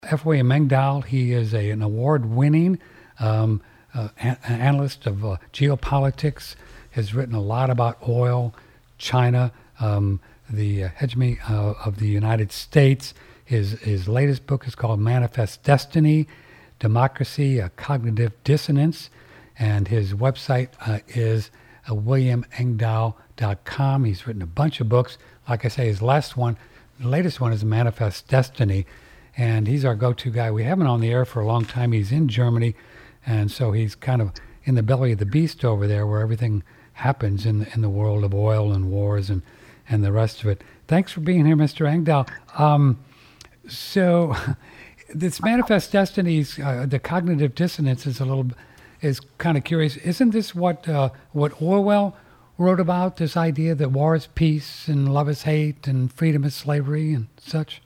F. William Engdahl. He is an award-winning um, analyst of geopolitics. Has written a lot about oil, China, the hegemony of the United States. His latest book is called Manifest Destiny, Democracy, Cognitive Dissonance, and his website is williamengdahl.com. He's written a bunch of books. Like I say, his latest one is Manifest Destiny, and he's our go-to guy. We haven't on the air for a long time. He's in Germany, and so he's kind of in the belly of the beast over there, where everything happens in the world of oil and wars and the rest of it. Thanks for being here, Mr. Engdahl. So this Manifest Destinies, the cognitive dissonance is kind of curious. Isn't this what Orwell wrote about, this idea that war is peace and love is hate and freedom is slavery and such?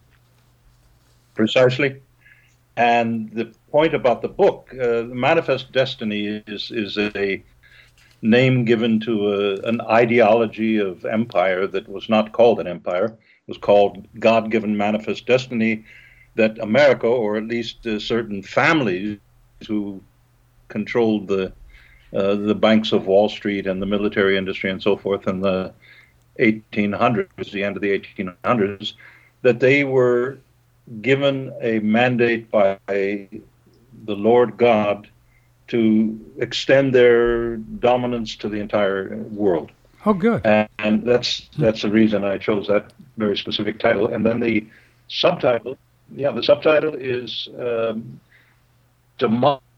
Precisely. And the point about the book, Manifest Destiny is a name given to an ideology of empire that was not called an empire. It was called God-given manifest destiny, that America, or at least certain families who controlled the banks of Wall Street and the military industry and so forth in the 1800s, the end of the 1800s, that they were given a mandate by the Lord God to extend their dominance to the entire world. Oh, good. And that's the reason I chose that very specific title. And then the subtitle is Democracy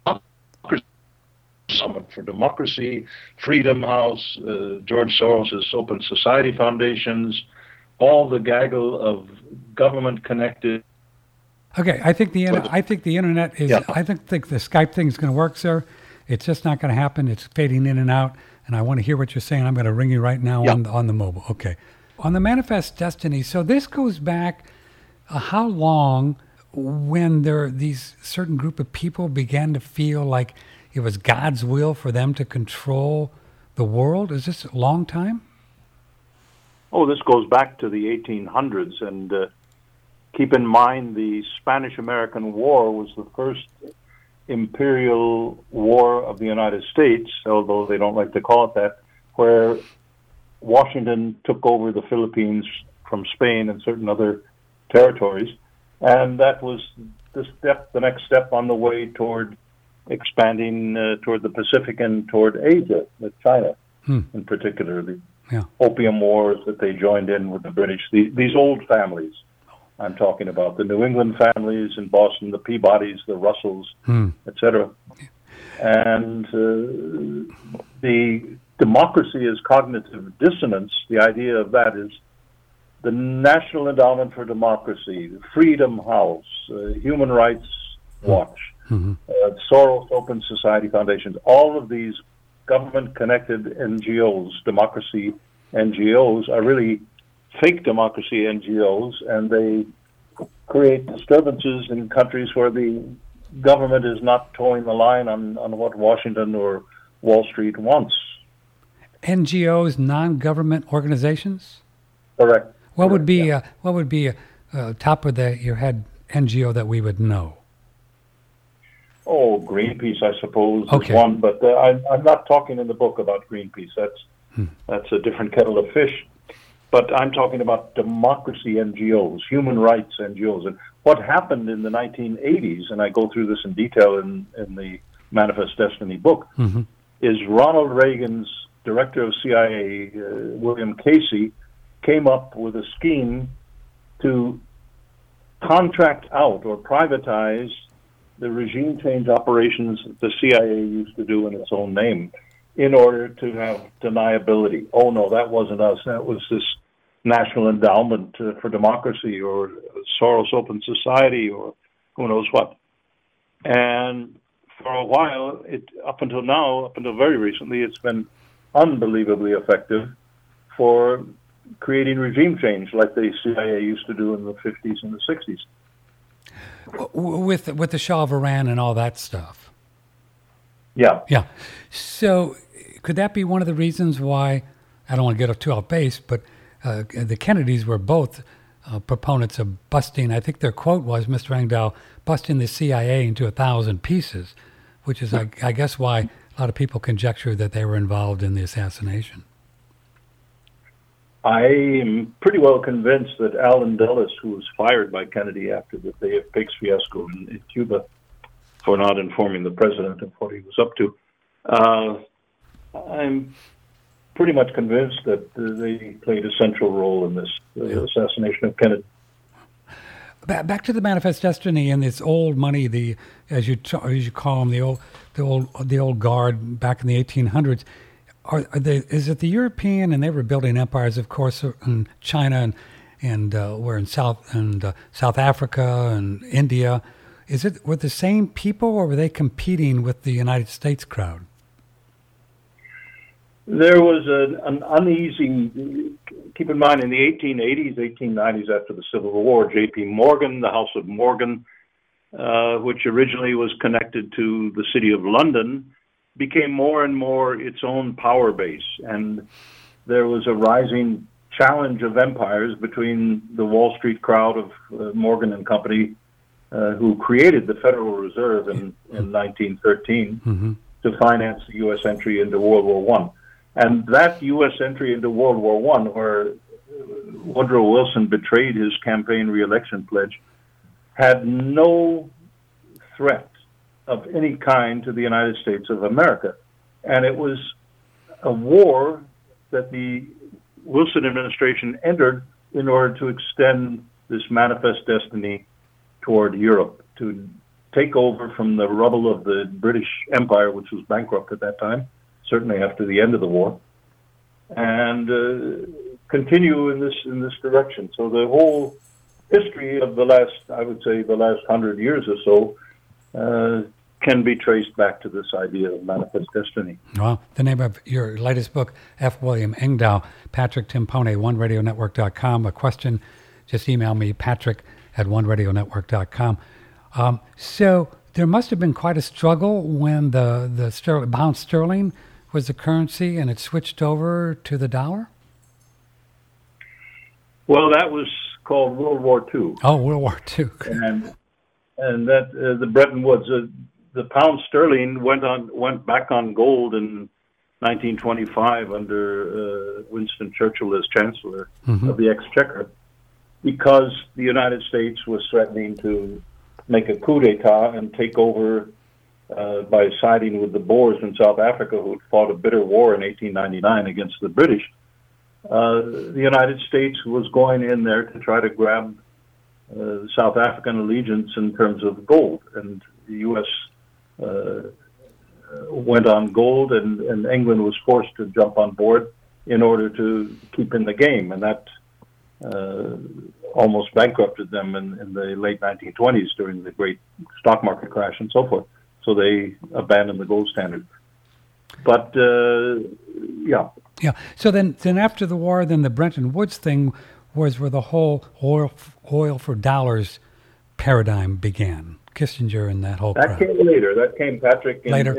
Summit for Democracy, Freedom House, George Soros' Open Society Foundations, all the gaggle of government-connected. Okay, I think the internet is. Yeah. I think the Skype thing is going to work, sir. It's just not going to happen. It's fading in and out, and I want to hear what you're saying. I'm going to ring you right now on the mobile. Okay, on the Manifest Destiny. So this goes back how long, when these certain group of people began to feel like it was God's will for them to control the world? Is this a long time? Oh, this goes back to the 1800s, and keep in mind the Spanish-American War was the first imperial war of the United States, although they don't like to call it that, where Washington took over the Philippines from Spain and certain other territories, and that was the next step on the way toward expanding toward the Pacific and toward Asia, with China in particular. The Opium Wars that they joined in with the British. These old families I'm talking about, the New England families in Boston, the Peabodys, the Russells, etc. And the democracy is cognitive dissonance. The idea of that is the National Endowment for Democracy, the Freedom House, Human Rights Watch, Soros Open Society Foundations, all of these government-connected NGOs, democracy NGOs, are really fake democracy NGOs, and they create disturbances in countries where the government is not towing the line on what Washington or Wall Street wants. NGOs, non-government organizations? Correct. What would be a top of your head NGO that we would know? Oh, Greenpeace, I suppose, is one. But I'm not talking in the book about Greenpeace. That's a different kettle of fish. But I'm talking about democracy NGOs, human rights NGOs. And what happened in the 1980s, and I go through this in detail in the Manifest Destiny book, is Ronald Reagan's director of CIA, William Casey, came up with a scheme to contract out or privatize the regime change operations that the CIA used to do in its own name in order to have deniability. Oh, no, that wasn't us. That was this National Endowment for Democracy or Soros Open Society or who knows what. And for a while, up until very recently, it's been unbelievably effective for creating regime change like the CIA used to do in the 50s and the 60s. With the Shah of Iran and all that stuff. Yeah. Yeah. So could that be one of the reasons why, I don't want to get too off base, but the Kennedys were both proponents of busting. I think their quote was, Mr. Engdahl, busting the CIA into 1,000 pieces, which is, I guess, why a lot of people conjecture that they were involved in the assassination. I am pretty well convinced that Allen Dulles, who was fired by Kennedy after the Bay of Pigs fiasco in Cuba for not informing the president of what he was up to, I'm pretty much convinced that they played a central role in this assassination of Kennedy. Back to the Manifest Destiny and this old money, as you call them, the old guard back in the 1800s. Is it the European, and they were building empires, of course, in China and we're in South Africa and India. Were the same people, or were they competing with the United States crowd? There was an uneasy. Keep in mind, in the 1880s, 1890s, after the Civil War, J.P. Morgan, the House of Morgan, which originally was connected to the City of London, became more and more its own power base. And there was a rising challenge of empires between the Wall Street crowd of Morgan and Company, who created the Federal Reserve in 1913 to finance the U.S. entry into World War I. And that U.S. entry into World War I, where Woodrow Wilson betrayed his campaign re-election pledge, had no threat of any kind to the United States of America. And it was a war that the Wilson administration entered in order to extend this manifest destiny toward Europe, to take over from the rubble of the British Empire, which was bankrupt at that time, certainly after the end of the war, and continue in this direction. So the whole history of the last 100 years or so can be traced back to this idea of manifest destiny. Well, the name of your latest book, F. William Engdahl, Patrick Timpone, OneRadioNetwork.com. A question, just email me, patrick@OneRadioNetwork.com. So there must have been quite a struggle when the pound sterling was the currency and it switched over to the dollar? Well, that was called World War II. Oh, World War II. and that the Bretton Woods, the pound sterling went back on gold in 1925 under Winston Churchill as Chancellor of the Exchequer, because the United States was threatening to make a coup d'etat and take over by siding with the Boers in South Africa, who had fought a bitter war in 1899 against the British. The United States was going in there to try to grab South African allegiance in terms of gold, and the U.S. Went on gold, and England was forced to jump on board in order to keep in the game, and that almost bankrupted them in the late 1920s during the great stock market crash and so forth. So they abandoned the gold standard. But yeah. So then after the war, then the Bretton Woods thing was where the whole oil for dollars paradigm began. Kissinger and that whole crowd. That came later. That came, Patrick, after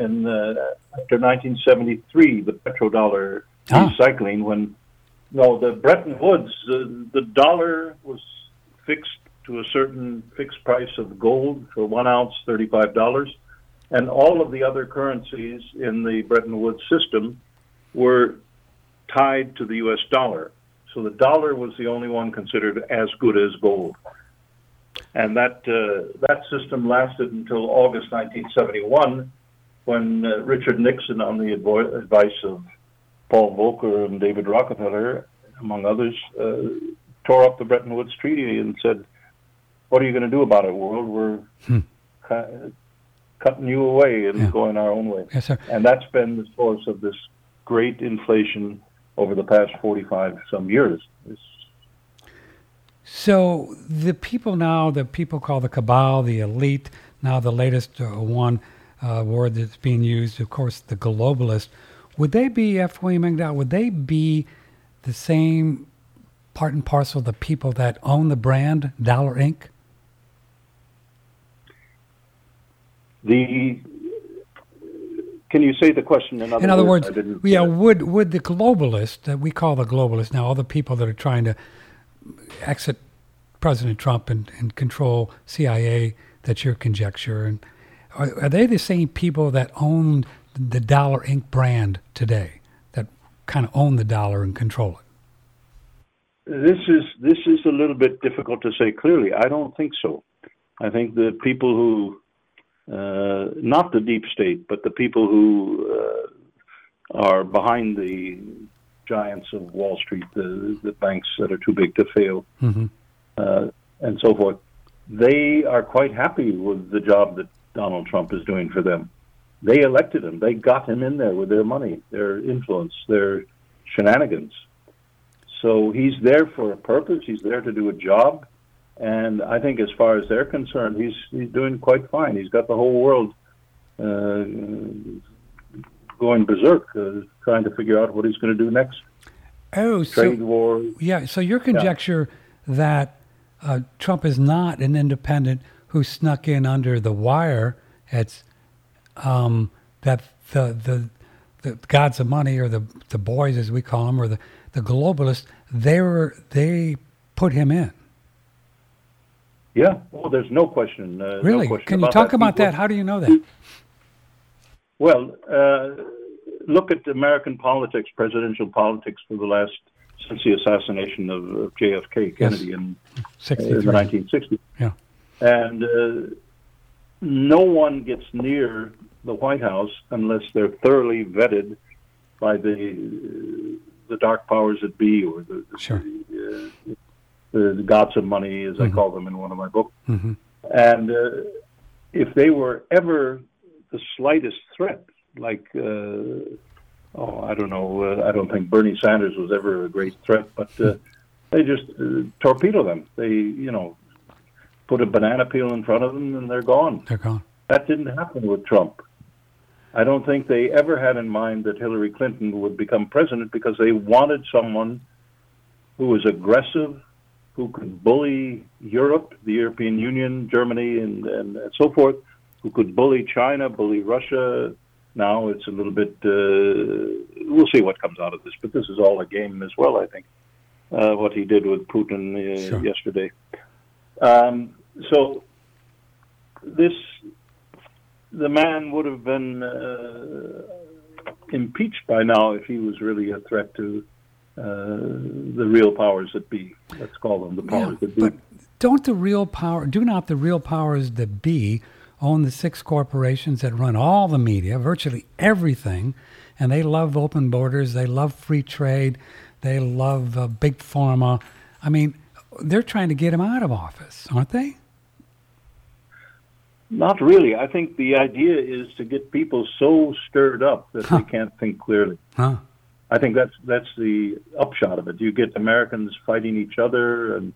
1973, the petrodollar recycling. When the Bretton Woods, the dollar was fixed to a certain fixed price of gold for 1 ounce, $35. And all of the other currencies in the Bretton Woods system were tied to the U.S. dollar. So the dollar was the only one considered as good as gold. And that system lasted until August 1971, when Richard Nixon, on the advice of Paul Volcker and David Rockefeller, among others, tore up the Bretton Woods Treaty and said, "What are you going to do about it, world? We're cutting you away and going our own way." Yes, sir. And that's been the source of this great inflation over the past 45-some years. So the people now, the people called the cabal, the elite, now the latest word that's being used, of course, the globalist, would they be, F. William Engdahl, would they be the same part and parcel of the people that own the brand Dollar Inc.? Can you say the question in other words? Would the globalists, that we call the globalists now, all the people that are trying to exit President Trump and control CIA. That's your conjecture. And are they the same people that own the Dollar Inc. brand today, that kind of own the dollar and control it? This is a little bit difficult to say clearly. I don't think so. I think the people who, not the deep state, but the people who are behind the giants of Wall Street, the banks that are too big to fail, and so forth, they are quite happy with the job that Donald Trump is doing for them. They elected him. They got him in there with their money, their influence, their shenanigans. So he's there for a purpose. He's there to do a job. And I think as far as they're concerned, he's doing quite fine. He's got the whole world going berserk, trying to figure out what he's going to do next. Oh, trade war. Yeah, so your conjecture that Trump is not an independent who snuck in under the wire, it's that the gods of money, or the boys as we call them, or the globalists, they put him in. Yeah, well, there's no question. Really? No question. Can you talk about that? How do you know that? Well, look at American politics, presidential politics since the assassination of JFK, Kennedy, in the 1960s. Yeah. And no one gets near the White House unless they're thoroughly vetted by the dark powers that be, or the gods of money, as I call them in one of my books. And if they were ever the slightest threat, like, I don't know, I don't think Bernie Sanders was ever a great threat, but they just torpedo them. They, put a banana peel in front of them and they're gone. They're gone. That didn't happen with Trump. I don't think they ever had in mind that Hillary Clinton would become president, because they wanted someone who was aggressive, who could bully Europe, the European Union, Germany, and so forth, who could bully China, bully Russia. Now it's a little bit, we'll see what comes out of this, but this is all a game as well, I think, what he did with Putin yesterday. So the man would have been impeached by now if he was really a threat to the real powers that be. Let's call them the powers that be. But do not the real powers that be own the 6 corporations that run all the media, virtually everything, and they love open borders, they love free trade, they love big pharma. I mean, they're trying to get him out of office, aren't they? Not really. I think the idea is to get people so stirred up that they can't think clearly. I think that's the upshot of it. You get Americans fighting each other, and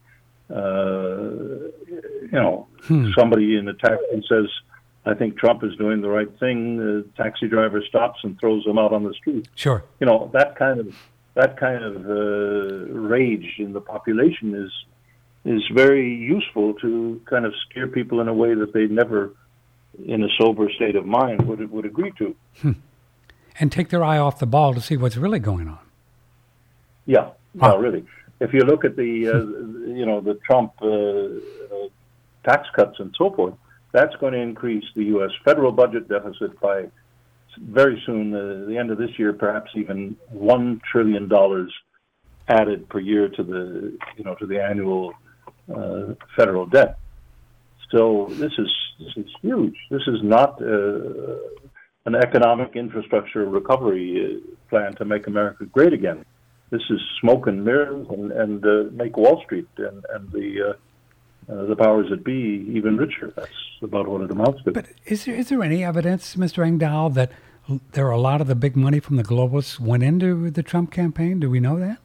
somebody in a taxi says, "I think Trump is doing the right thing." The taxi driver stops and throws him out on the street. Sure. That kind of rage in the population is very useful to kind of steer people in a way that they never, in a sober state of mind, would agree to. And take their eye off the ball to see what's really going on. Yeah, really. If you look at the Trump tax cuts and so forth, that's going to increase the U.S. federal budget deficit by very soon, the end of this year, perhaps even $1 trillion added per year to the annual federal debt. So this is huge. This is not an economic infrastructure recovery plan to make America great again. This is smoke and mirrors and make Wall Street and the powers that be even richer. That's about what it amounts to. But is there any evidence, Mr. Engdahl, that there are a lot of the big money from the globalists went into the Trump campaign? Do we know that?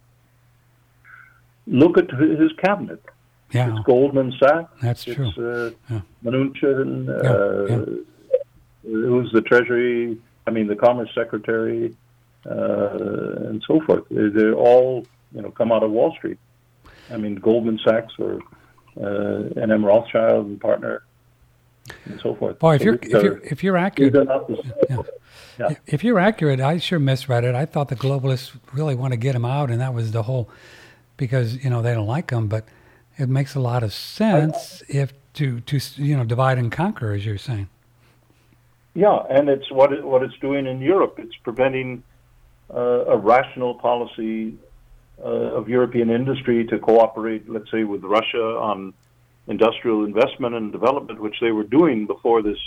Look at his cabinet. Yeah. It's Goldman Sachs. That's true. It's Mnuchin, who's the Treasury, the Commerce Secretary, and so forth. They're all, come out of Wall Street. Goldman Sachs or N.M. Rothschild and partner, and so forth. Boy, if you're accurate, if you're accurate, I sure misread it. I thought the globalists really want to get him out, and that was the whole, because they don't like him. But it makes a lot of sense if to divide and conquer, as you're saying. Yeah, and it's what it's doing in Europe. It's preventing a rational policy of European industry to cooperate, let's say, with Russia on industrial investment and development, which they were doing before this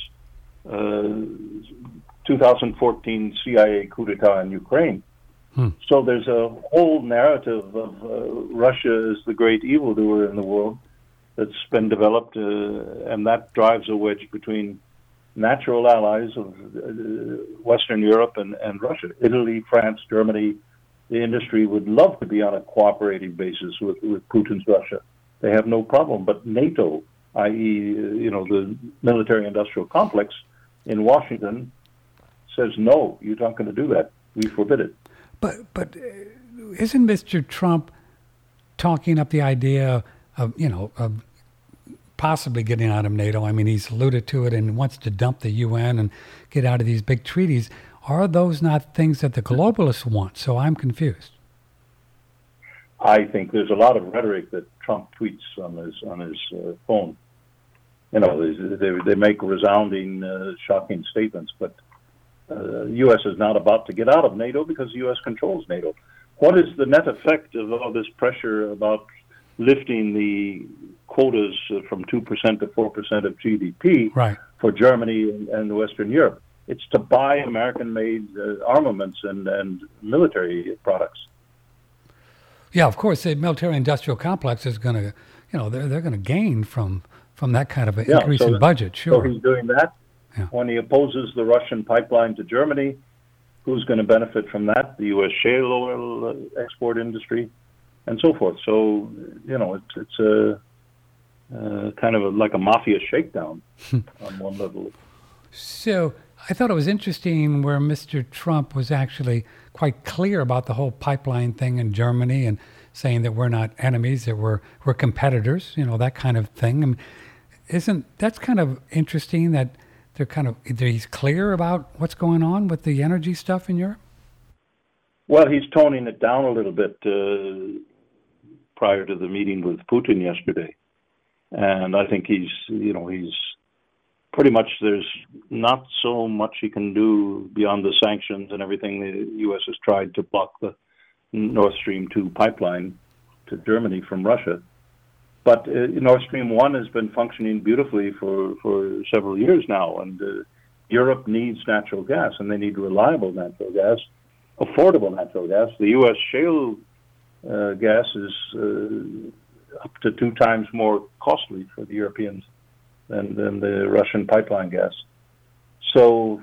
2014 CIA coup d'etat in Ukraine. So there's a whole narrative of Russia as the great evildoer in the world that's been developed, and that drives a wedge between natural allies of Western Europe and Russia. Italy, France, Germany, the industry would love to be on a cooperating basis with Putin's Russia. They have no problem. But NATO, i.e., the military-industrial complex in Washington, says, no, you're not going to do that. We forbid it. But isn't Mr. Trump talking up the idea of possibly getting out of NATO? I mean, he's alluded to it and wants to dump the UN and get out of these big treaties. Are those not things that the globalists want? So I'm confused. I think there's a lot of rhetoric that Trump tweets on his phone. They make resounding, shocking statements, but the U.S. is not about to get out of NATO because the U.S. controls NATO. What is the net effect of all this pressure about lifting the quotas from 2% to 4% of GDP for Germany and Western Europe? It's to buy American-made armaments and military products. Yeah, of course, the military-industrial complex is going to, they're going to gain from that kind of an increase in budget. Sure. So he's doing that. Yeah. When he opposes the Russian pipeline to Germany, who's going to benefit from that? The U.S. shale oil export industry, and so forth. So, it's a kind of like a mafia shakedown on one level. So I thought it was interesting where Mr. Trump was actually quite clear about the whole pipeline thing in Germany and saying that we're not enemies, that we're competitors, that kind of thing. And that's kind of interesting that he's clear about what's going on with the energy stuff in Europe? Well, he's toning it down a little bit prior to the meeting with Putin yesterday. And I think he's pretty much, there's not so much he can do beyond the sanctions and everything. The U.S. has tried to block the Nord Stream 2 pipeline to Germany from Russia. But Nord Stream 1 has been functioning beautifully for several years now, and Europe needs natural gas, and they need reliable natural gas, affordable natural gas. The U.S. shale gas is up to 2 times more costly for the Europeans than the Russian pipeline gas. So,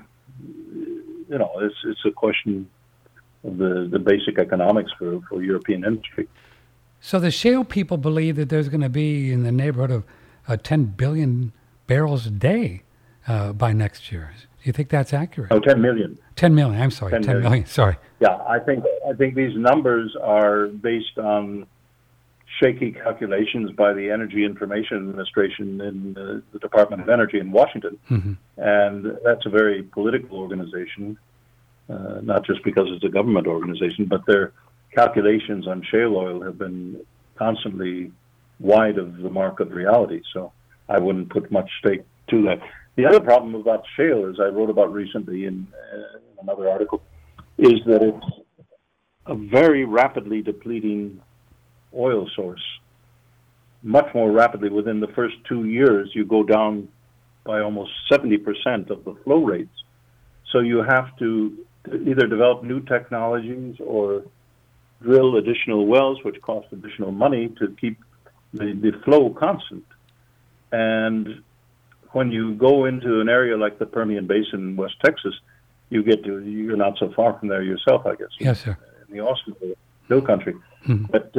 it's a question of the basic economics for European industry. So the shale people believe that there's going to be in the neighborhood of 10 billion barrels a day by next year. Do you think that's accurate? Oh, 10 million. 10 million. I'm sorry. 10 million. Sorry. Yeah, I think these numbers are based on shaky calculations by the Energy Information Administration in the Department of Energy in Washington. Mm-hmm. And that's a very political organization, not just because it's a government organization, but their calculations on shale oil have been constantly wide of the mark of reality. So I wouldn't put much stake to that. The other problem about shale, as I wrote about recently in another article, is that it's a very rapidly depleting oil source. Much more rapidly. Within the first 2 years, you go down by almost 70% of the flow rates. So you have to either develop new technologies or drill additional wells, which cost additional money to keep the flow constant. And when you go into an area like the Permian Basin in West Texas, you're not so far from there yourself, I guess. Yes, sir. In the Austin Hill Country. Mm-hmm. But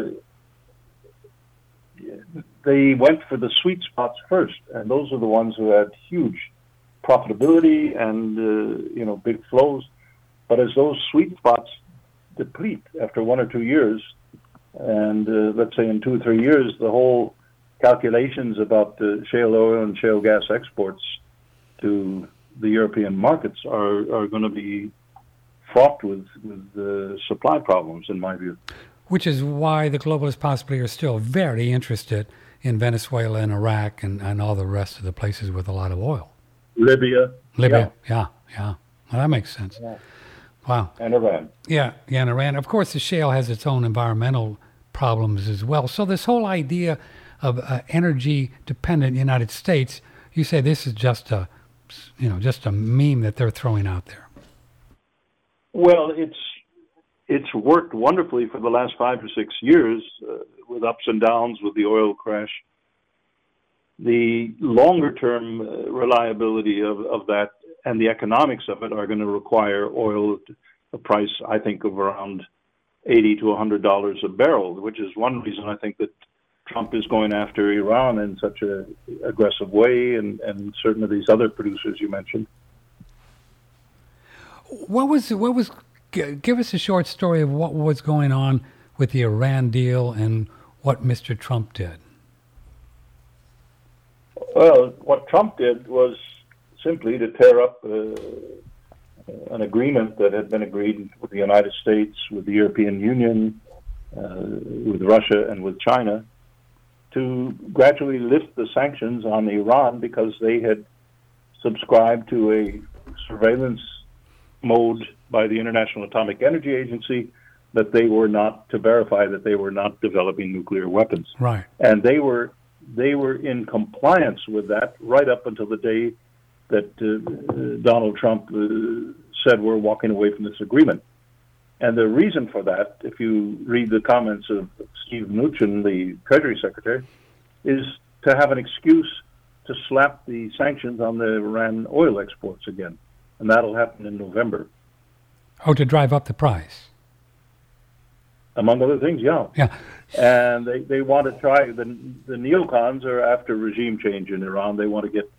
they went for the sweet spots first, and those are the ones who had huge profitability and big flows. But as those sweet spots deplete after 1 or 2 years, and let's say in 2 or 3 years, the whole calculations about shale oil and shale gas exports to the European markets are going to be fraught with supply problems, in my view. Which is why the globalists possibly are still very interested in Venezuela and Iraq and all the rest of the places with a lot of oil. Libya, yeah. Well, that makes sense. Yeah. Wow. And Iran. Yeah, and Iran. Of course, the shale has its own environmental problems as well. So this whole idea of energy-dependent United States, you say this is just a meme that they're throwing out there. Well, it's worked wonderfully for the last 5 or 6 years with ups and downs with the oil crash. The longer-term reliability of that and the economics of it are going to require oil, a price, I think, of around $80 to $100 a barrel, which is one reason I think that Trump is going after Iran in such an aggressive way, and certain of these other producers you mentioned. Give us a short story of what was going on with the Iran deal and what Mr. Trump did. Well, what Trump did was simply to tear up an agreement that had been agreed with the United States, with the European Union, with Russia, and with China, to gradually lift the sanctions on Iran because they had subscribed to a surveillance mode by the International Atomic Energy Agency that they were not, to verify that they were not developing nuclear weapons. Right. And they were in compliance with that right up until the day that Donald Trump said we're walking away from this agreement. And the reason for that, if you read the comments of Steve Mnuchin, the Treasury Secretary, is to have an excuse to slap the sanctions on the Iran oil exports again. And that'll happen in November. Oh, to drive up the price. Among other things, yeah. Yeah. And they want to try, the neocons are after regime change in Iran. They want to get,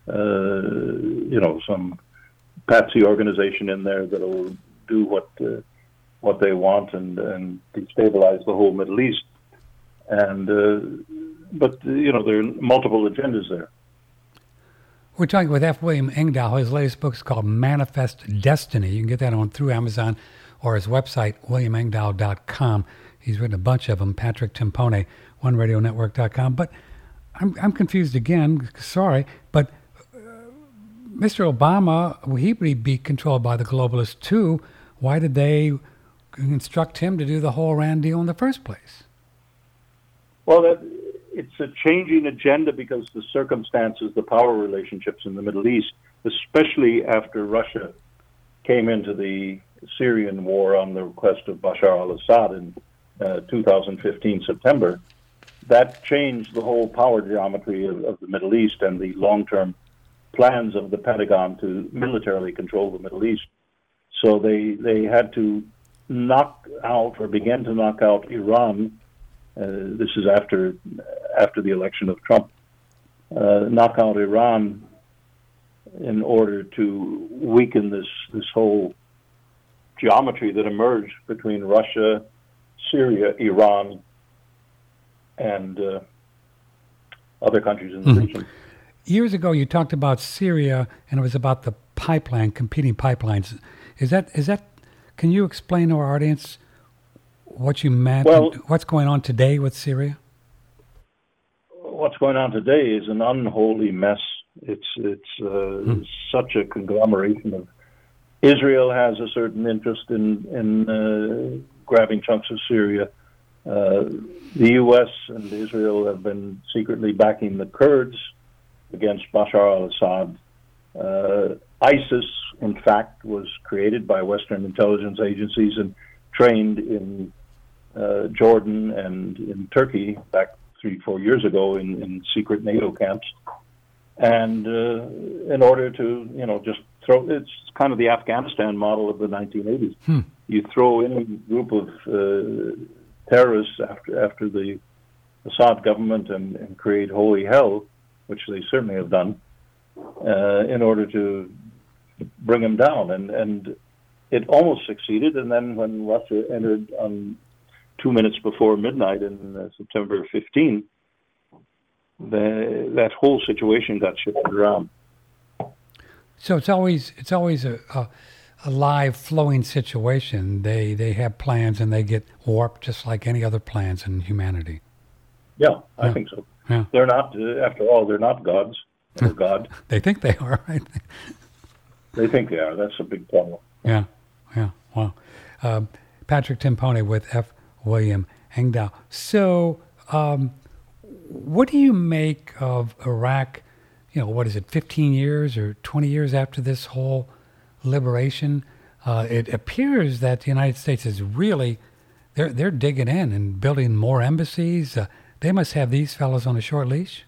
some patsy organization in there that will do what they want and destabilize the whole Middle East. And but there are multiple agendas there. We're talking with F. William Engdahl. His latest book is called Manifest Destiny. You can get that through Amazon or his website, williamengdahl.com. He's written a bunch of them. Patrick Timpone, OneRadioNetwork.com. But I'm confused again. Sorry, but Mr. Obama, he would be controlled by the globalists too. Why did they instruct him to do the whole Iran deal in the first place? Well, it's a changing agenda because the circumstances, the power relationships in the Middle East, especially after Russia came into the Syrian war on the request of Bashar al-Assad in 2015 September, that changed the whole power geometry of the Middle East and the long-term plans of the Pentagon to militarily control the Middle East. So they had to knock out or begin to knock out Iran. This is after the election of Trump. Knock out Iran in order to weaken this whole geometry that emerged between Russia, Syria, Iran, and other countries in the region. Years ago, you talked about Syria, and it was about the competing pipelines. Is that? Can you explain to our audience what you meant? Well, what's going on today with Syria? What's going on today is an unholy mess. It's such a conglomeration of. Israel has a certain interest in grabbing chunks of Syria. The U.S. and Israel have been secretly backing the Kurds against Bashar al-Assad. ISIS, in fact, was created by Western intelligence agencies and trained in Jordan and in Turkey back 3-4 years ago in secret NATO camps. And in order to, just throw, it's kind of the Afghanistan model of the 1980s. You throw in a group of terrorists after the Assad government and create holy hell, which they certainly have done, in order to bring them down. And it almost succeeded. And then when Russia entered on 2 minutes before midnight in September 15, that whole situation got shifted around. So it's always a live flowing situation. They have plans and they get warped just like any other plans in humanity. Yeah, I think so. Yeah. They're not, after all, they're not gods or God. They think they are, right? They think they are. That's a big problem. Yeah. Wow. Patrick Timpone with F. William Engdahl. So, what do you make of Iraq? What is it, 15 years or 20 years after this whole liberation? It appears that the United States is really, they're digging in and building more embassies. They must have these fellows on a short leash.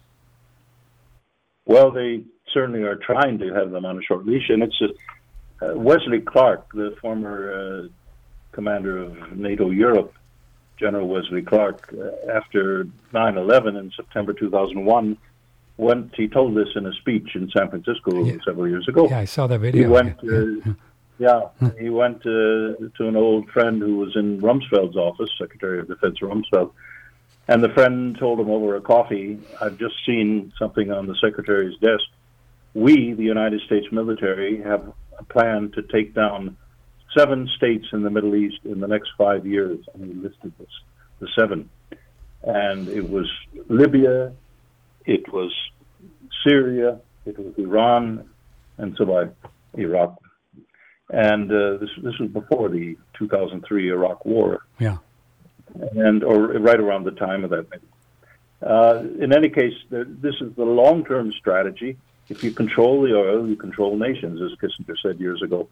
Well, they certainly are trying to have them on a short leash, and it's Wesley Clark, the former commander of NATO Europe, General Wesley Clark, after 9/11 in September 2001, he told this in a speech in San Francisco several years ago. Yeah, I saw that video. He went, he went to an old friend who was in Rumsfeld's office, Secretary of Defense Rumsfeld, and the friend told him over a coffee, "I've just seen something on the Secretary's desk. We, the United States military, have a plan to take down 7 states in the Middle East in the next 5 years." And he listed the 7. And it was Libya, it was Syria, it was Iran, and survived Iraq. And this was before the 2003 Iraq War. Yeah. Or right around the time of that. In any case, this is the long-term strategy. If you control the oil, you control nations, as Kissinger said years ago.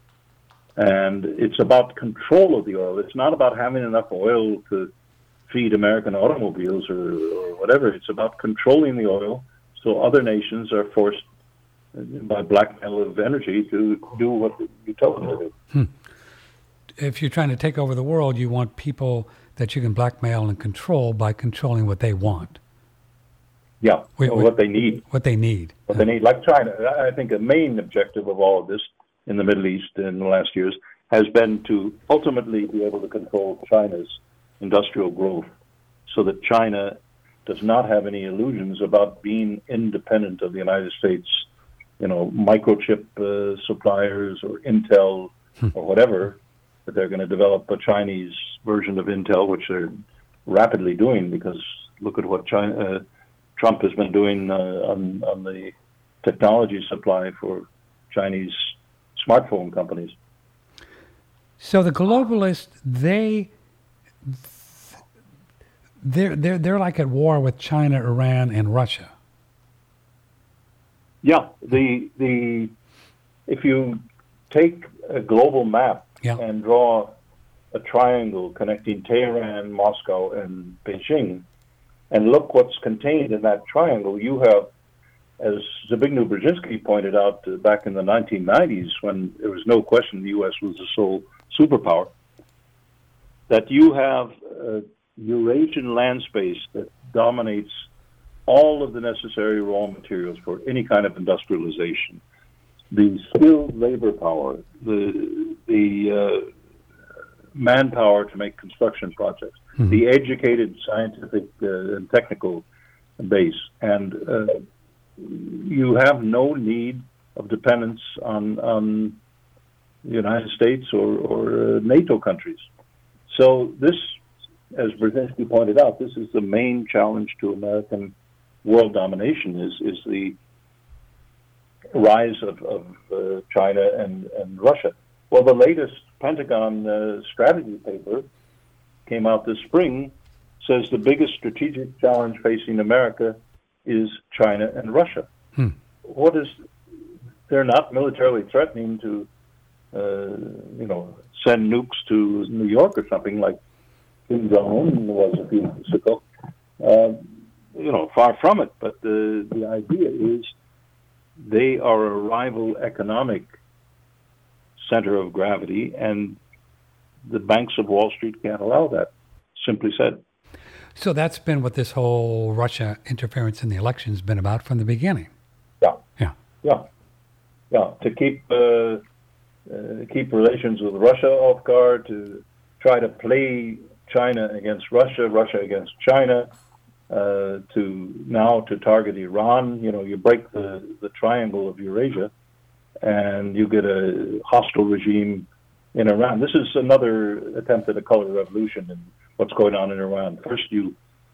And it's about control of the oil. It's not about having enough oil to feed American automobiles or whatever. It's about controlling the oil so other nations are forced by blackmail of energy to do what you tell them to do. If you're trying to take over the world, you want people that you can blackmail and control by controlling what they want. Yeah, what they need. What they need. What they need. Like China. I think a main objective of all of this in the Middle East in the last years has been to ultimately be able to control China's industrial growth so that China does not have any illusions about being independent of the United States, microchip suppliers or Intel or whatever, that they're going to develop a Chinese version of Intel, which they're rapidly doing, because look at what Trump has been doing on the technology supply for Chinese smartphone companies. So the globalists, they're like at war with China, Iran, and Russia. Yeah, if you take a global map and draw a triangle connecting Tehran, Moscow, and Beijing, and look what's contained in that triangle, you have, as Zbigniew Brzezinski pointed out back in the 1990s, when there was no question the U.S. was the sole superpower, that you have a Eurasian land space that dominates all of the necessary raw materials for any kind of industrialization. The skilled labor power, the manpower to make construction projects, the educated scientific and technical base, and you have no need of dependence on the United States or NATO countries. So this, as Brzezinski pointed out, this is the main challenge to American world domination, is the rise of China and Russia. Well, the latest Pentagon strategy paper came out this spring, says the biggest strategic challenge facing America is China and Russia. They're not militarily threatening to, send nukes to New York or something like Kim Jong-un was a few months ago. Far from it. But the idea is they are a rival economic center of gravity, and the banks of Wall Street can't allow that, simply said. So that's been what this whole Russia interference in the election has been about from the beginning. Yeah. To keep relations with Russia off guard, to try to play China against Russia, Russia against China, to target Iran. You break the triangle of Eurasia, and you get a hostile regime in Iran. This is another attempt at a color revolution in what's going on in Iran. First, you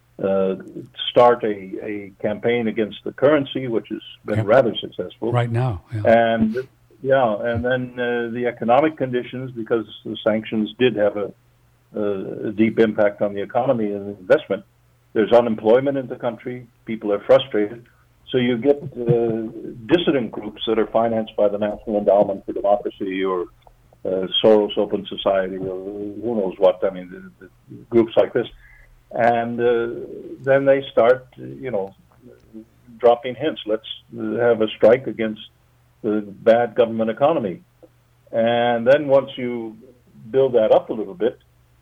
start a campaign against the currency, which has been rather successful right now, and then the economic conditions, because the sanctions did have a deep impact on the economy and investment. There's unemployment in the country. People are frustrated. So you get dissident groups that are financed by the National Endowment for Democracy or Soros Open Society or who knows what. I mean, the groups like this. And then they start, dropping hints. Let's have a strike against the bad government economy. And then once you build that up a little bit,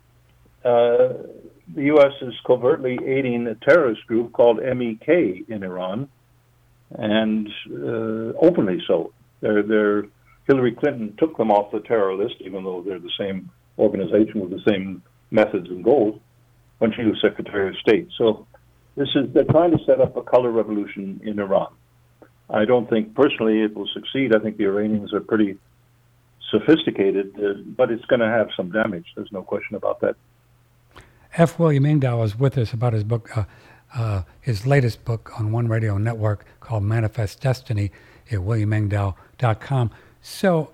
the U.S. is covertly aiding a terrorist group called MEK in Iran, and openly so. Hillary Clinton took them off the terror list, even though they're the same organization with the same methods and goals, when she was Secretary of State. So they're trying to set up a color revolution in Iran. I don't think personally it will succeed. I think the Iranians are pretty sophisticated, but it's going to have some damage. There's no question about that. F. William Engdahl is with us about his book, his latest book on One Radio Network called Manifest Destiny at williamengdahl.com. So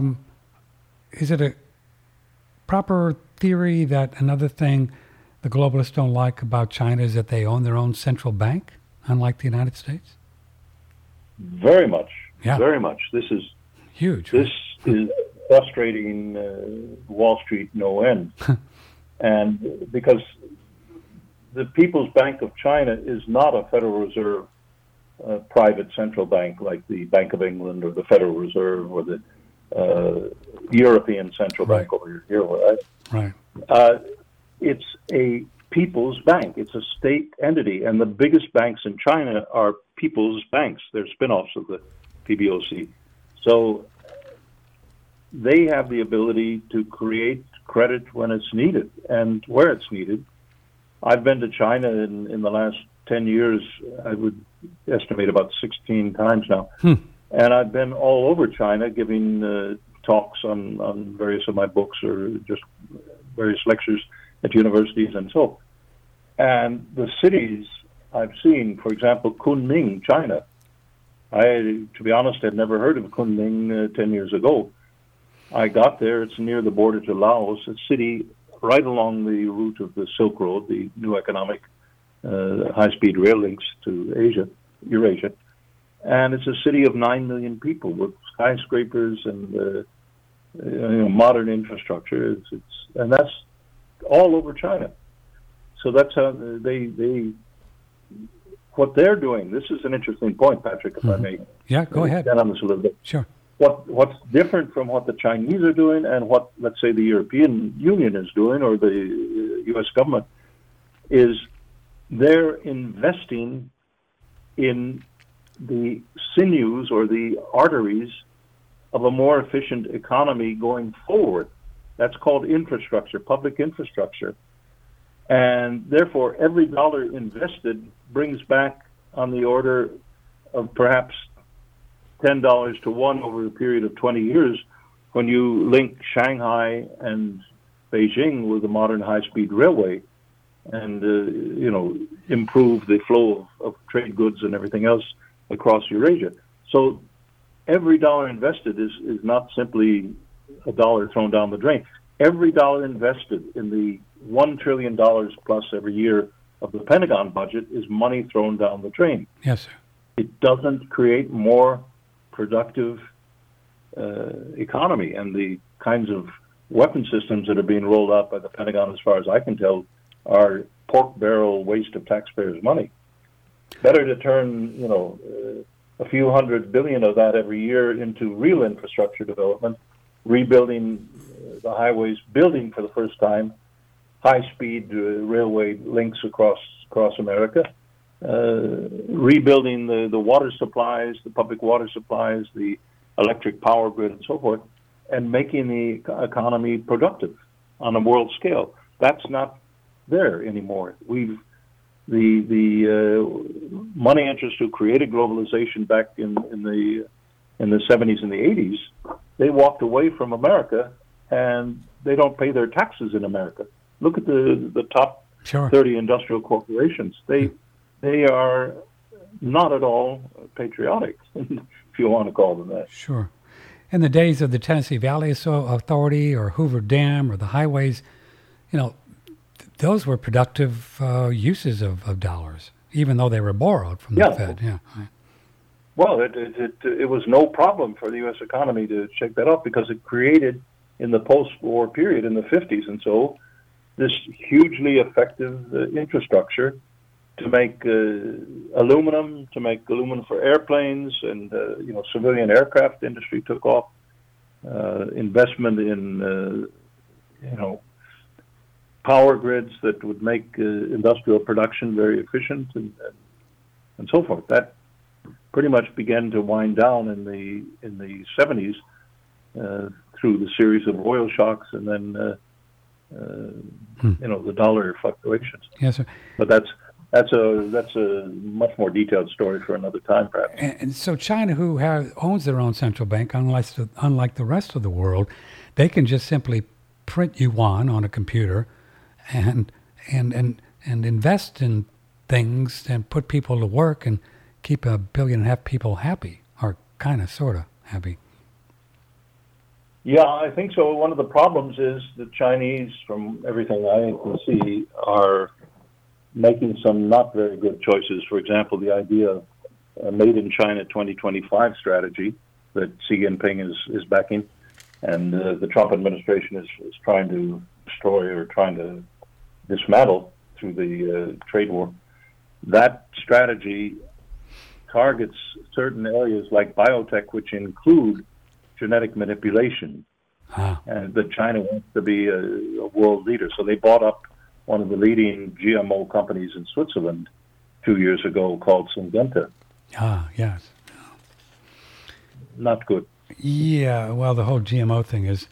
is it a proper theory that another thing the globalists don't like about China is that they own their own central bank, unlike the United States? Very much. Yeah. Very much. This is huge. This is frustrating Wall Street no end. And because the People's Bank of China is not a Federal Reserve private central bank like the Bank of England or the Federal Reserve or the European Central Bank over here, right? Right. It's a people's bank. It's a state entity. And the biggest banks in China are people's banks. They're spin-offs of the PBOC. So they have the ability to create credit when it's needed and where it's needed. I've been to China in the last 10 years, I would estimate about 16 times now. And I've been all over China giving talks on various of my books or just various lectures at universities and so. And the cities I've seen, for example, Kunming, China. To be honest, I'd never heard of Kunming 10 years ago. I got there. It's near the border to Laos, a city right along the route of the Silk Road, the new economic high-speed rail links to Eurasia. And it's a city of 9 million people with skyscrapers and modern infrastructure. And that's all over China. So that's how what they're doing. This is an interesting point, Patrick, if I may. Yeah, go ahead. Get on this a little bit. Sure. What's different from what the Chinese are doing and what, let's say, the European Union is doing or the U.S. government is they're investing in the sinews or the arteries of a more efficient economy going forward. That's called infrastructure, public infrastructure. And therefore, every dollar invested brings back on the order of perhaps $10 to 1 over a period of 20 years when you link Shanghai and Beijing with a modern high-speed railway and, improve the flow of trade goods and everything else across Eurasia. So every dollar invested is not simply a dollar thrown down the drain. Every dollar invested in the $1 trillion plus every year of the Pentagon budget is money thrown down the drain. Yes, sir. It doesn't create more productive economy, and the kinds of weapon systems that are being rolled out by the Pentagon, as far as I can tell, are pork barrel waste of taxpayers' money. Better to turn, a few $100 billion of that every year into real infrastructure development, rebuilding the highways, building for the first time high-speed railway links across America, rebuilding the water supplies, the public water supplies, the electric power grid, and so forth, and making the economy productive on a world scale. That's not there anymore. The money interests who created globalization back in the in the 70s and the 80s, they walked away from America, and they don't pay their taxes in America. Look at the top 30 industrial corporations. They are not at all patriotic, if you want to call them that. Sure. In the days of the Tennessee Valley Authority or Hoover Dam or the highways, those were productive uses of dollars, even though they were borrowed from the Fed. Yeah. Well, it was no problem for the U.S. economy to shake that up because it created, in the post-war period in the 50s and so, this hugely effective infrastructure to make aluminum for airplanes, and civilian aircraft industry took off. Investment in power grids that would make industrial production very efficient, and so forth. That pretty much began to wind down in the 70s through the series of oil shocks, and then the dollar fluctuations. Yes, sir. But that's a much more detailed story for another time, perhaps. And so China, who owns their own central bank, unlike the rest of the world, they can just simply print yuan on a computer and invest in things and put people to work and keep 1.5 billion people happy, or kind of, sort of happy. Yeah, I think so. One of the problems is the Chinese, from everything I can see, are making some not very good choices. For example, the idea of a Made in China 2025 strategy that Xi Jinping is backing, and the Trump administration is trying to destroy or trying to dismantle through the trade war. That strategy targets certain areas like biotech, which include genetic manipulation, and that China wants to be a world leader. So they bought up one of the leading GMO companies in Switzerland 2 years ago called Syngenta. Yes. Not good. Yeah, well, the whole GMO thing is,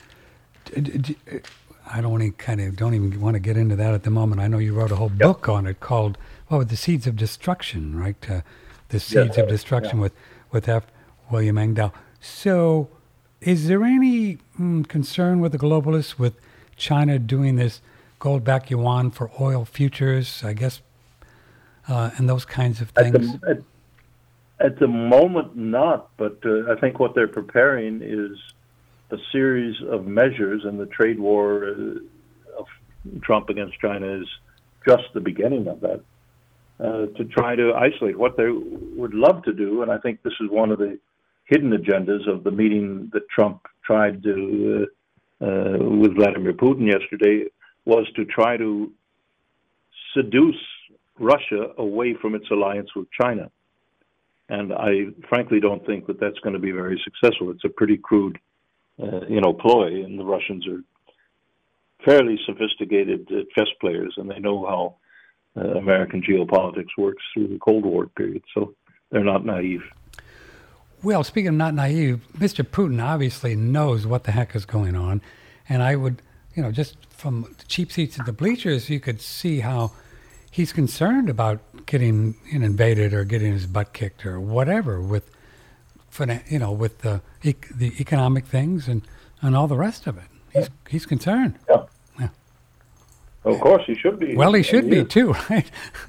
I don't even want to get into that at the moment. I know you wrote a whole book on it called, The Seeds of Destruction, right? The Seeds of Destruction with F. William Engdahl. So is there any concern with the globalists with China doing this gold-backed yuan for oil futures, I guess, and those kinds of things? At the moment, not. But I think what they're preparing is a series of measures, and the trade war of Trump against China is just the beginning of that, to try to isolate what they would love to do. And I think this is one of the hidden agendas of the meeting that Trump tried to with Vladimir Putin yesterday, was to try to seduce Russia away from its alliance with China. And I frankly don't think that that's going to be very successful. It's a pretty crude, ploy, and the Russians are fairly sophisticated chess players, and they know how American geopolitics works through the Cold War period, so they're not naive. Well, speaking of not naive, Mr. Putin obviously knows what the heck is going on, and I would, just from the cheap seats at the bleachers, you could see how he's concerned about getting invaded or getting his butt kicked or whatever with the economic things and all the rest of it. He's concerned. Yeah. Of course, he should be. Well, he should be too, right?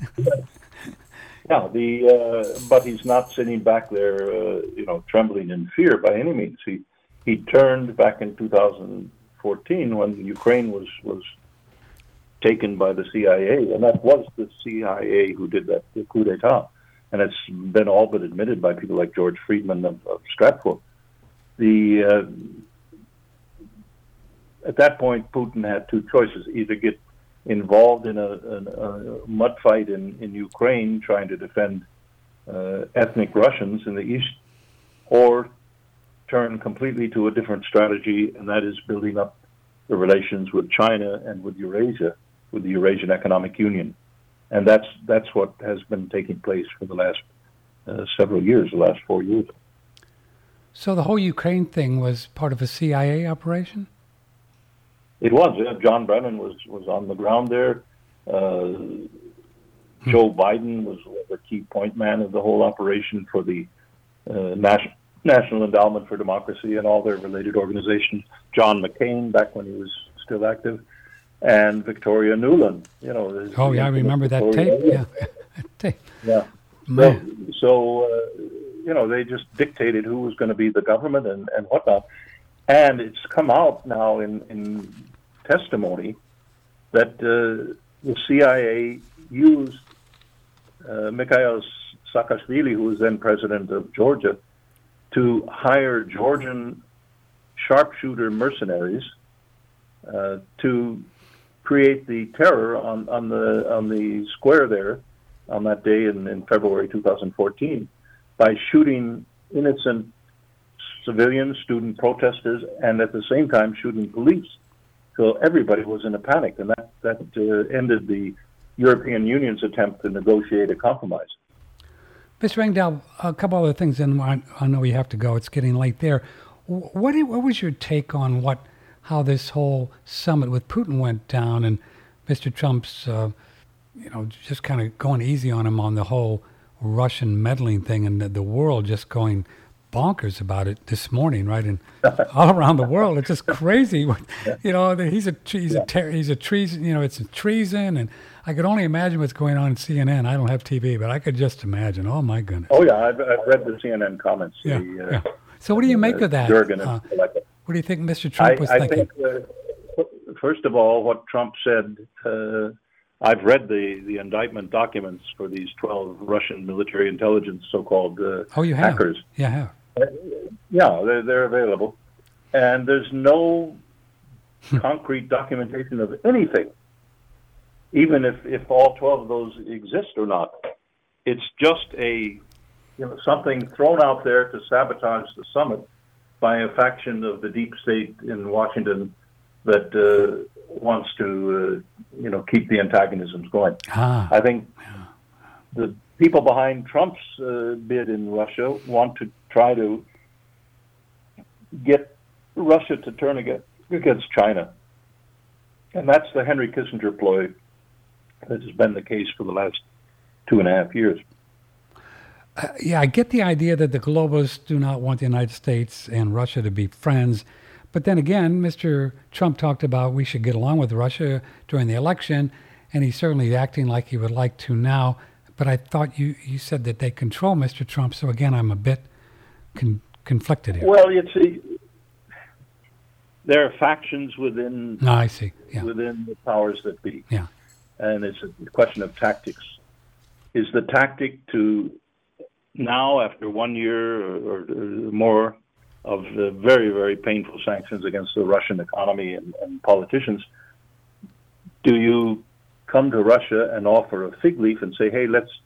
Yeah, but he's not sitting back there, trembling in fear by any means. He turned back in 2014 when Ukraine was taken by the CIA, and that was the CIA who did that, the coup d'etat. And it's been all but admitted by people like George Friedman of Stratfor. At that point, Putin had two choices: either get involved in a mud fight in Ukraine, trying to defend ethnic Russians in the east, or turn completely to a different strategy, and that is building up the relations with China and with Eurasia, with the Eurasian Economic Union. And that's what has been taking place for the last several years, the last 4 years. So the whole Ukraine thing was part of a CIA operation? It was. John Brennan was on the ground there. Joe Biden was the key point man of the whole operation for the National Endowment for Democracy and all their related organizations, John McCain, back when he was still active, and Victoria Nuland. You know. Oh yeah, I remember that tape. Yeah, tape. Yeah. Man. So you know, they just dictated who was going to be the government and whatnot. And it's come out now in testimony that the CIA used Mikhail Saakashvili, who was then president of Georgia, to hire Georgian sharpshooter mercenaries to create the terror on the square there on that day in February 2014 by shooting innocent civilians, student protesters, and at the same time shooting police. So everybody was in a panic, and that ended the European Union's attempt to negotiate a compromise. Mr. Engdahl, a couple other things, and I know we have to go. It's getting late there. What was your take on how this whole summit with Putin went down, and Mr. Trump's, just kind of going easy on him on the whole Russian meddling thing, and the world just going bonkers about it this morning, right? And all around the world, it's just crazy. You know, he's a treason. You know, it's a treason, and I could only imagine what's going on in CNN. I don't have TV, but I could just imagine. Oh my goodness. Oh yeah, I've read the CNN comments. Yeah. So what do you make of that? What do you think Mr. Trump was thinking? I think, first of all, what Trump said. I've read the indictment documents for these 12 Russian military intelligence so-called hackers. Yeah, I have. Yeah, they're available. And there's no concrete documentation of anything, even if all 12 of those exist or not. It's just something thrown out there to sabotage the summit by a faction of the deep state in Washington that wants to, keep the antagonisms going. I think the people behind Trump's bid in Russia want to try to get Russia to turn against China. And that's the Henry Kissinger ploy that has been the case for the last 2.5 years. I get the idea that the globalists do not want the United States and Russia to be friends. But then again, Mr. Trump talked about we should get along with Russia during the election, and he's certainly acting like he would like to now. But I thought you said that they control Mr. Trump, so again, I'm a bit conflicted here. Well, there are factions within I see. Yeah. Within the powers that be. Yeah. And it's a question of tactics. Is the tactic to now, after 1 year or more, of the very, very painful sanctions against the Russian economy and politicians, do you come to Russia and offer a fig leaf and say, hey, let's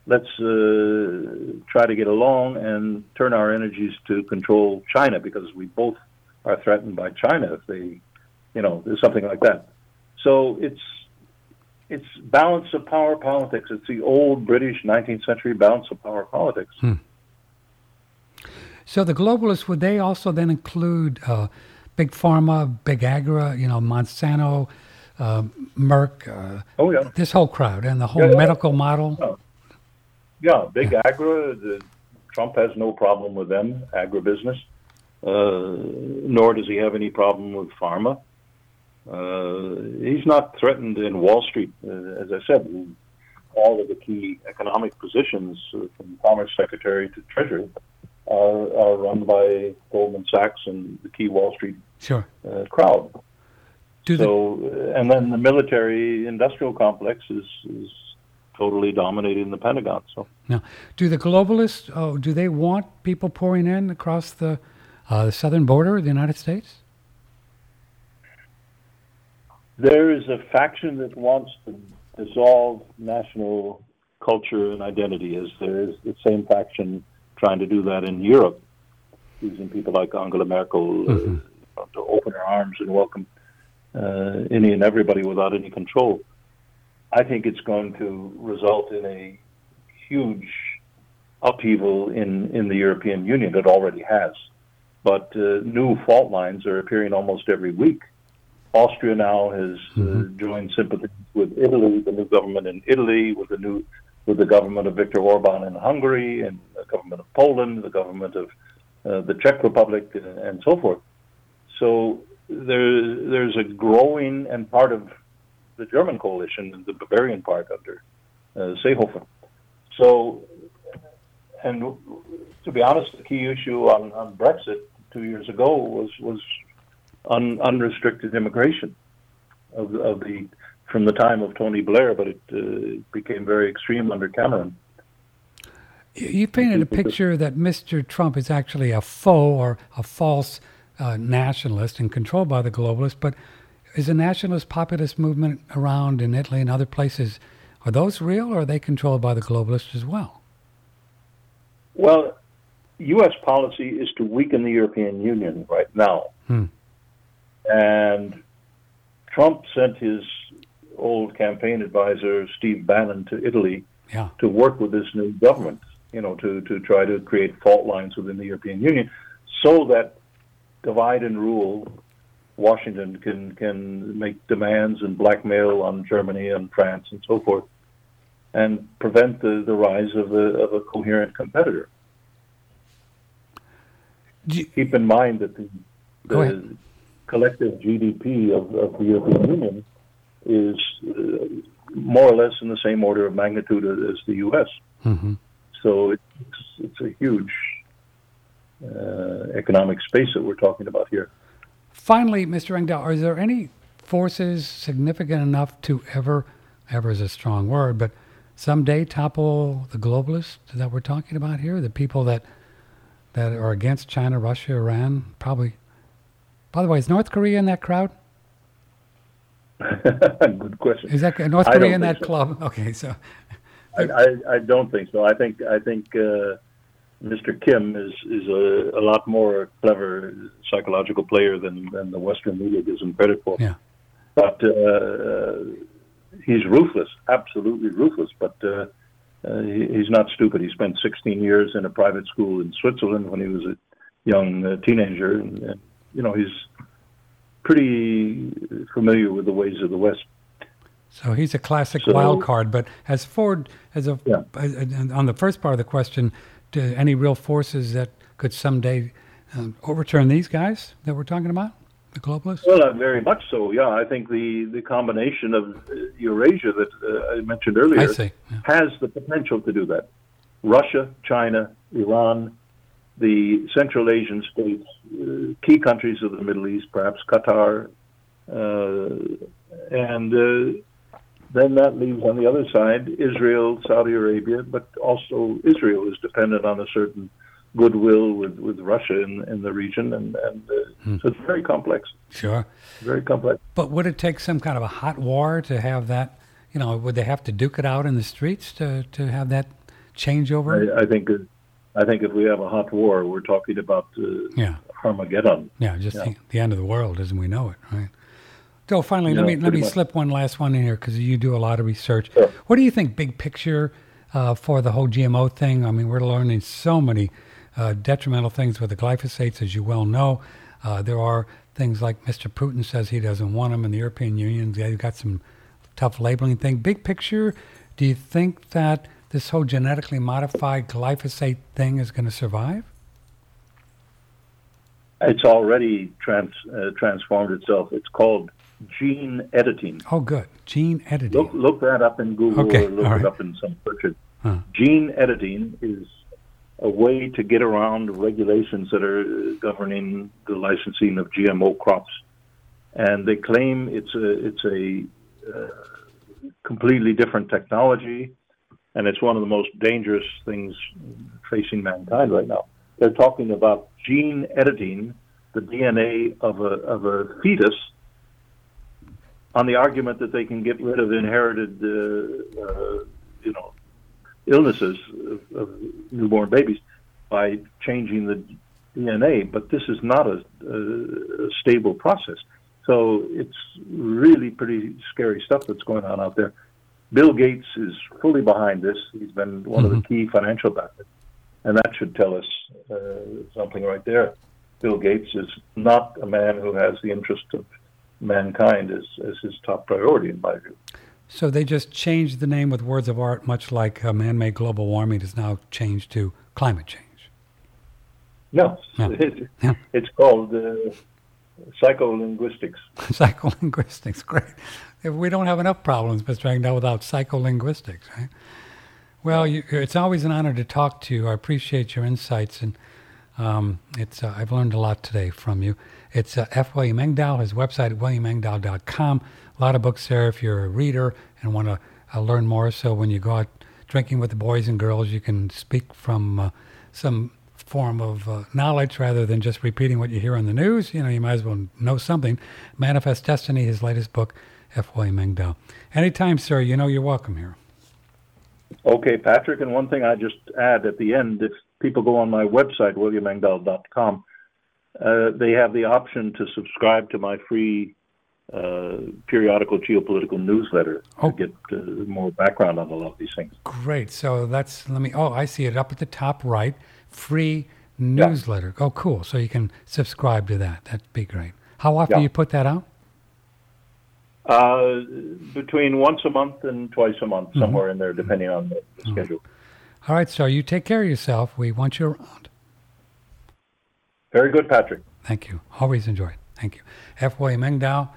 try to get along and turn our energies to control China because we both are threatened by China if they, there's something like that. So it's balance of power politics. It's the old British 19th century balance of power politics. So the globalists, would they also then include Big Pharma, Big Agra, Monsanto, Merck, this whole crowd and the whole medical model? Big Agra, Trump has no problem with them, agribusiness, nor does he have any problem with pharma. He's not threatened in Wall Street. As I said, all of the key economic positions, from Commerce Secretary to Treasury, are run by Goldman Sachs and the key Wall Street crowd. And then the military-industrial complex is totally dominating the Pentagon. So now, do the globalists? Do they want people pouring in across the southern border of the United States? There is a faction that wants to dissolve national culture and identity, as there is the same faction trying to do that in Europe, using people like Angela Merkel to open her arms and welcome any and everybody without any control. I think it's going to result in a huge upheaval in the European Union. It already has. But new fault lines are appearing almost every week. Austria now has joined sympathy with Italy, the new government in Italy, with the government of Viktor Orban in Hungary, and the government of Poland, the government of the Czech Republic, and so forth. So there's a growing, and part of the German coalition, the Bavarian part under Seehofer. So, and to be honest, the key issue on Brexit 2 years ago was unrestricted immigration from the time of Tony Blair, but it became very extreme under Cameron. You painted a picture that Mr. Trump is actually a faux or a false nationalist and controlled by the globalists, but is a nationalist populist movement around in Italy and other places, are those real, or are they controlled by the globalists as well? Well, U.S. policy is to weaken the European Union right now. And Trump sent his old campaign advisor, Steve Bannon, to Italy to work with this new government, to try to create fault lines within the European Union so that divide and rule Washington can make demands and blackmail on Germany and France and so forth, and prevent the rise of a coherent competitor. Keep in mind that the collective GDP of the European Union is more or less in the same order of magnitude as the U.S. Mm-hmm. So it's a huge economic space that we're talking about here. Finally, Mr. Engdahl, are there any forces significant enough to ever is a strong word, but someday topple the globalists that we're talking about here, the people that are against China, Russia, Iran, probably? By the way, is North Korea in that crowd? Good question. Is that North Korea in that club? Okay, so I don't think so. I think Mr. Kim is a lot more clever psychological player than the Western media gives him credit for. Yeah. But he's ruthless, absolutely ruthless. But he's not stupid. He spent 16 years in a private school in Switzerland when he was a young teenager, and he's pretty familiar with the ways of the West. So he's a classic wild card. But as Ford, on the first part of the question, any real forces that could someday overturn these guys that we're talking about, the globalists? Well, very much so. Yeah, I think the combination of Eurasia that I mentioned earlier has the potential to do that. Russia, China, Iran, the Central Asian states, key countries of the Middle East, perhaps Qatar, and then that leaves on the other side Israel, Saudi Arabia, but also Israel is dependent on a certain goodwill with Russia in the region, and so it's very complex. Sure. Very complex. But would it take some kind of a hot war to have that, would they have to duke it out in the streets to have that changeover? I think if we have a hot war, we're talking about Armageddon. Yeah, just the end of the world as we know it, right? So finally, let me slip one last one in here because you do a lot of research. Sure. What do you think, big picture, for the whole GMO thing? I mean, we're learning so many detrimental things with the glyphosates, as you well know. There are things like Mr. Putin says he doesn't want them in the European Union. They've got some tough labeling thing. Big picture, do you think that this whole genetically modified glyphosate thing is going to survive? It's already transformed itself. It's called gene editing. Oh, good. Gene editing. Look that up in Google or look it up in some searches. Gene editing is a way to get around regulations that are governing the licensing of GMO crops. And they claim it's a completely different technology, and it's one of the most dangerous things facing mankind right now. They're talking about gene editing the DNA of a fetus on the argument that they can get rid of inherited, illnesses of newborn babies by changing the DNA. But this is not a stable process. So it's really pretty scary stuff that's going on out there. Bill Gates is fully behind this. He's been one of the key financial backers. And that should tell us something right there. Bill Gates is not a man who has the interest of mankind as his top priority, in my view. So they just changed the name with words of art, much like man-made global warming is now changed to climate change. No, it's called psycholinguistics. Psycholinguistics, great. If we don't have enough problems, Mr. Engdahl, without psycholinguistics, right? Well, it's always an honor to talk to you. I appreciate your insights, and I've learned a lot today from you. It's F. William Engdahl, his website at williamengdahl.com. A lot of books there if you're a reader and want to learn more. So when you go out drinking with the boys and girls, you can speak from some form of knowledge rather than just repeating what you hear on the news. You might as well know something. Manifest Destiny, his latest book, F. William Engdahl. Anytime, sir, you're welcome here. Okay, Patrick, and one thing I just add at the end, if people go on my website, williamengdahl.com, they have the option to subscribe to my free periodical geopolitical newsletter to get more background on a lot of these things. Great. So I see it up at the top right, free newsletter. Oh, cool. So you can subscribe to that. That'd be great. How often do you put that out? Between once a month and twice a month, somewhere in there, depending on the schedule. All right, so you take care of yourself. We want you around. Very good, Patrick. Thank you. Always enjoy it. Thank you. F. William Engdahl,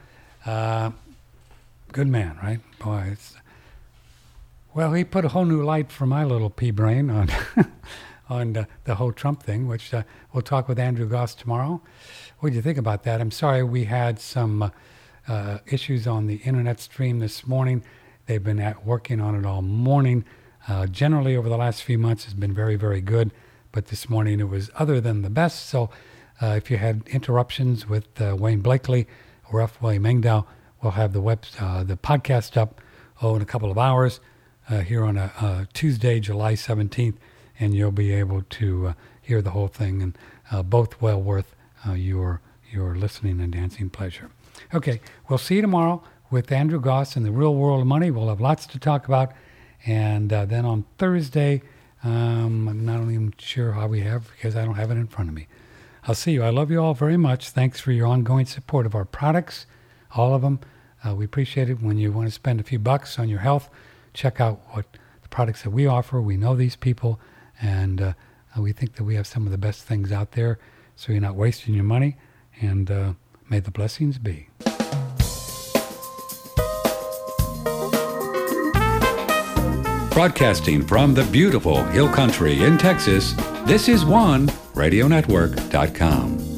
good man, right? Boy, he put a whole new light for my little pea brain on on the whole Trump thing, which we'll talk with Andrew Goss tomorrow. What do you think about that? I'm sorry we had some issues on the internet stream this morning. They've been working on it all morning. Generally, over the last few months, has been very, very good. But this morning, it was other than the best. So if you had interruptions with Wayne Blakely or F. William Engdahl, we'll have the podcast up in a couple of hours here on a Tuesday, July 17th. And you'll be able to hear the whole thing. And both well worth your listening and dancing pleasure. Okay, we'll see you tomorrow with Andrew Goss and the Real World of Money. We'll have lots to talk about. And then on Thursday, I'm not even sure how we have because I don't have it in front of me. I'll see you. I love you all very much. Thanks for your ongoing support of our products, all of them. We appreciate it when you want to spend a few bucks on your health. Check out what the products that we offer. We know these people, and we think that we have some of the best things out there, so you're not wasting your money. And may the blessings be. Broadcasting from the beautiful Hill Country in Texas, this is OneRadioNetwork.com.